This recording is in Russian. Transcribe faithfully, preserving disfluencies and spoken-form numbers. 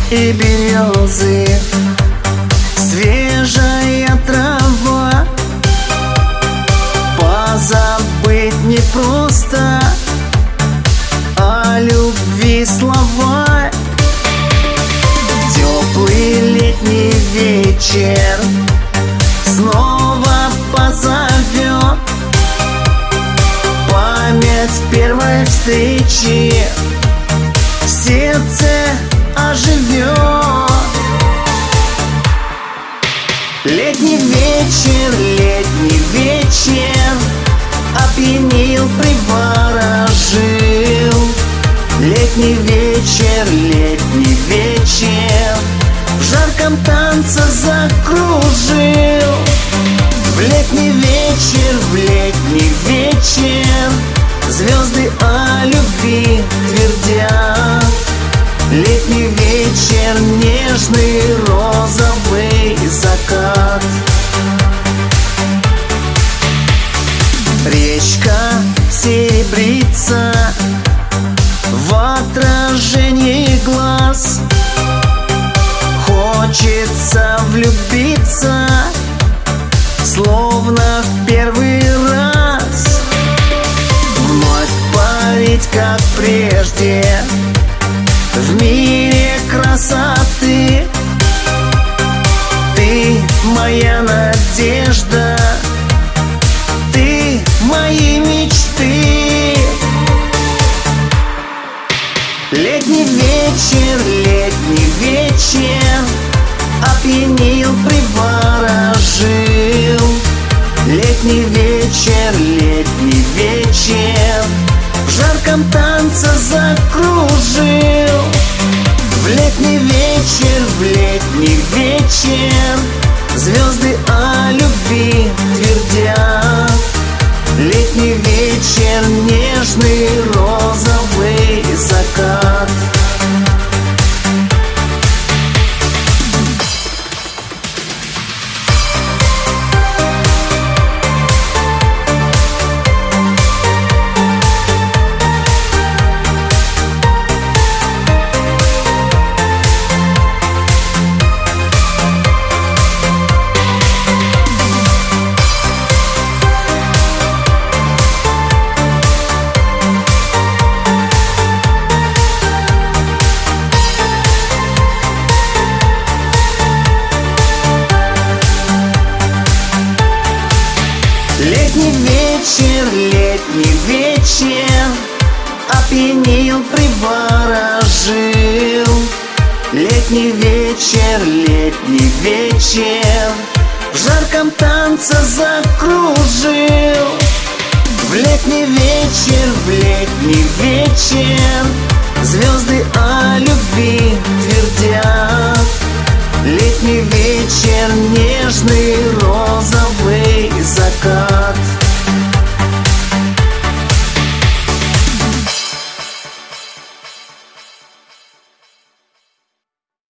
и березы, свежая трава. Позабыть непросто, о любви слова. Теплый летний вечер снова позовет память первой встречи, в сердце оживет. Летний вечер, летний вечер опьянил, приворожил. Летний вечер, летний вечер в жарком танце закружил. В летний вечер, в летний вечер звезды о любви твердят. Летний вечер, нежный розовый закат. Речка серебрится в отражении глаз. Хочется влюбиться, словно в первый раз. Вновь парить, как прежде, в мире красоты. Ты моя надежда, ты мои мечты. Летний вечер, летний вечер опьянил, приворожил. Летний вечер, летний вечер в жарком танце закружил. В летний вечер, в летний вечер звезды о любви твердят. Летний вечер, нежный розовый закат. Летний вечер, летний вечер опьянил, приворожил. Летний вечер, летний вечер в жарком танце закружил. В летний вечер, в летний вечер звезды о любви твердят. Летний вечер, нежный розовый закат.